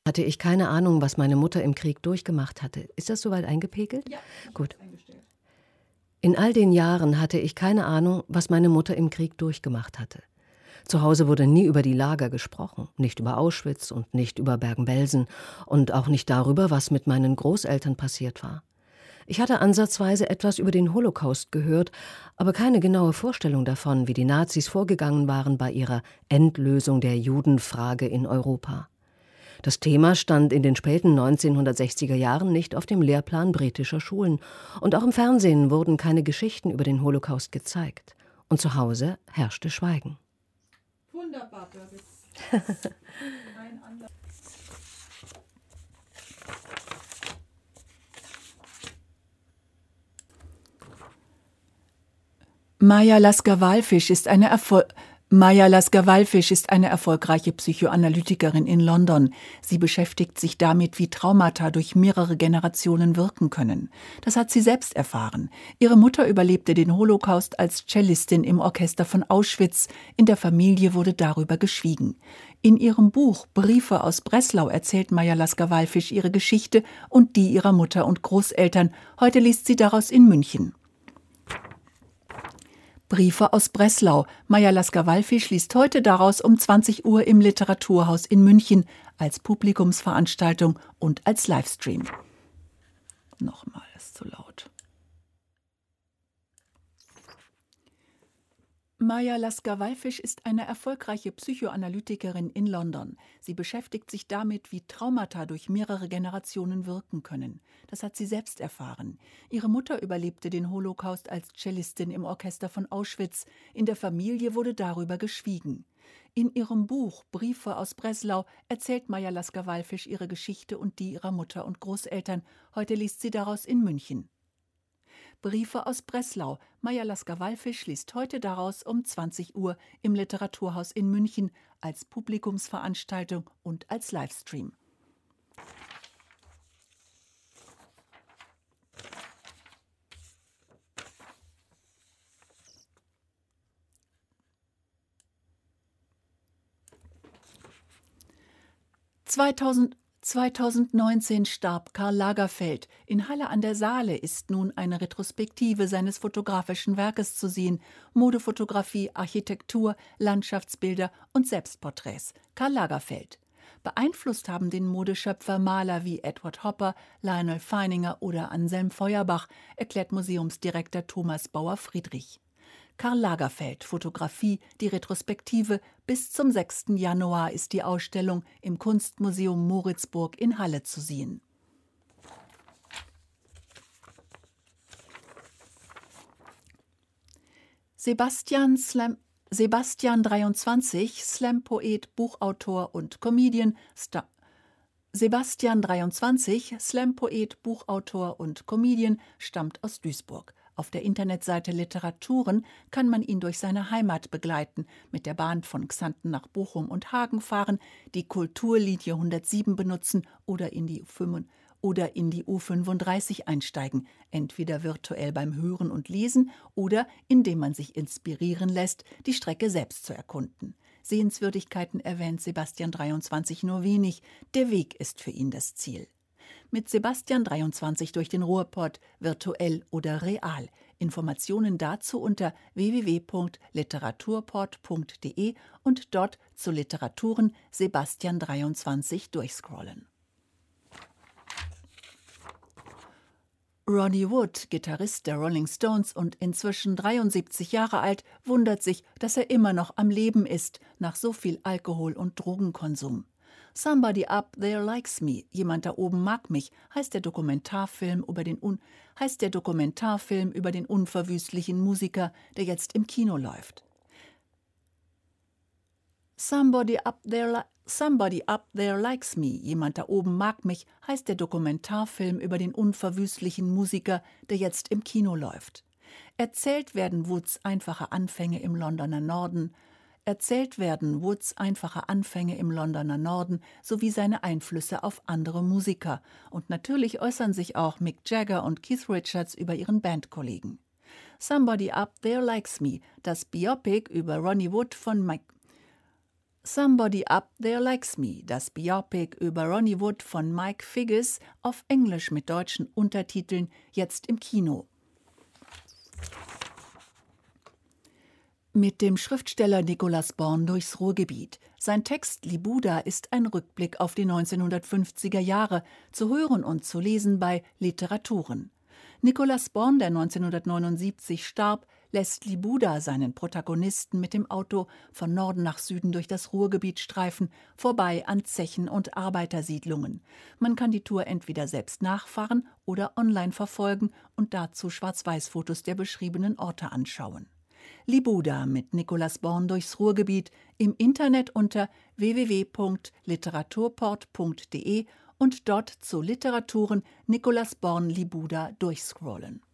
Hatte ich keine Ahnung, was meine Mutter im Krieg durchgemacht hatte. Ist das soweit eingepegelt? Ja, gut. In all den Jahren hatte ich keine Ahnung, was meine Mutter im Krieg durchgemacht hatte. Zu Hause wurde nie über die Lager gesprochen, nicht über Auschwitz und nicht über Bergen-Belsen und auch nicht darüber, was mit meinen Großeltern passiert war. Ich hatte ansatzweise etwas über den Holocaust gehört, aber keine genaue Vorstellung davon, wie die Nazis vorgegangen waren bei ihrer Endlösung der Judenfrage in Europa. Das Thema stand in den späten 1960er Jahren nicht auf dem Lehrplan britischer Schulen und auch im Fernsehen wurden keine Geschichten über den Holocaust gezeigt. Und zu Hause herrschte Schweigen. Wunderbar, Birgit. Ein anderer. Maja Lasker-Wallfisch ist eine erfolgreiche Psychoanalytikerin in London. Sie beschäftigt sich damit, wie Traumata durch mehrere Generationen wirken können. Das hat sie selbst erfahren. Ihre Mutter überlebte den Holocaust als Cellistin im Orchester von Auschwitz. In der Familie wurde darüber geschwiegen. In ihrem Buch Briefe aus Breslau erzählt Maja Lasker-Wallfisch ihre Geschichte und die ihrer Mutter und Großeltern. Heute liest sie daraus in München. Briefe aus Breslau. Maja Lasker-Wallfisch liest heute daraus um 20 Uhr im Literaturhaus in München als Publikumsveranstaltung und als Livestream. Nochmal, ist zu laut. Maja Lasker-Wallfisch ist eine erfolgreiche Psychoanalytikerin in London. Sie beschäftigt sich damit, wie Traumata durch mehrere Generationen wirken können. Das hat sie selbst erfahren. Ihre Mutter überlebte den Holocaust als Cellistin im Orchester von Auschwitz. In der Familie wurde darüber geschwiegen. In ihrem Buch Briefe aus Breslau erzählt Maja Lasker-Wallfisch ihre Geschichte und die ihrer Mutter und Großeltern. Heute liest sie daraus in München. Briefe aus Breslau. Maja Lasker-Wallfisch liest heute daraus um 20 Uhr im Literaturhaus in München als Publikumsveranstaltung und als Livestream. (2000) 2019 starb Karl Lagerfeld. In Halle an der Saale ist nun eine Retrospektive seines fotografischen Werkes zu sehen. Modefotografie, Architektur, Landschaftsbilder und Selbstporträts. Karl Lagerfeld. Beeinflusst haben den Modeschöpfer Maler wie Edward Hopper, Lionel Feininger oder Anselm Feuerbach, erklärt Museumsdirektor Thomas Bauer-Friedrich. Karl Lagerfeld, Fotografie, die Retrospektive. Bis zum 6. Januar ist die Ausstellung im Kunstmuseum Moritzburg in Halle zu sehen. Sebastian 23, Slam-Poet, Buchautor und Comedian. Sebastian 23, Slam-Poet, Buchautor und Comedian, stammt aus Duisburg. Auf der Internetseite Literaturen kann man ihn durch seine Heimat begleiten, mit der Bahn von Xanten nach Bochum und Hagen fahren, die Kulturlinie 107 benutzen oder in die U35 einsteigen, entweder virtuell beim Hören und Lesen oder indem man sich inspirieren lässt, die Strecke selbst zu erkunden. Sehenswürdigkeiten erwähnt Sebastian 23 nur wenig, der Weg ist für ihn das Ziel. Mit Sebastian 23 durch den Ruhrpott, virtuell oder real. Informationen dazu unter www.literaturport.de und dort zu Literaturen Sebastian 23 durchscrollen. Ronnie Wood, Gitarrist der Rolling Stones und inzwischen 73 Jahre alt, wundert sich, dass er immer noch am Leben ist, nach so viel Alkohol- und Drogenkonsum. Somebody Up There Likes Me, jemand da oben mag mich, heißt der Dokumentarfilm über den unverwüstlichen Musiker, der jetzt im Kino läuft. Somebody Up There Likes Me, jemand da oben mag mich, heißt der Dokumentarfilm über den unverwüstlichen Musiker, der jetzt im Kino läuft. Erzählt werden Woods einfache Anfänge im Londoner Norden sowie seine Einflüsse auf andere Musiker. Und natürlich äußern sich auch Mick Jagger und Keith Richards über ihren Bandkollegen. Somebody Up There Likes Me, das Biopic über Ronnie Wood von Somebody Up There Likes Me, das Biopic über Ronnie Wood von Mike Figgis, auf Englisch mit deutschen Untertiteln, jetzt im Kino. Mit dem Schriftsteller Nicholas Born durchs Ruhrgebiet. Sein Text Libuda ist ein Rückblick auf die 1950er Jahre, zu hören und zu lesen bei Literaturen. Nicholas Born, der 1979 starb, lässt Libuda seinen Protagonisten mit dem Auto von Norden nach Süden durch das Ruhrgebiet streifen, vorbei an Zechen und Arbeitersiedlungen. Man kann die Tour entweder selbst nachfahren oder online verfolgen und dazu Schwarz-Weiß-Fotos der beschriebenen Orte anschauen. Libuda mit Nicholas Born durchs Ruhrgebiet im Internet unter www.literaturport.de und dort zu Literaturen Nicholas Born Libuda durchscrollen.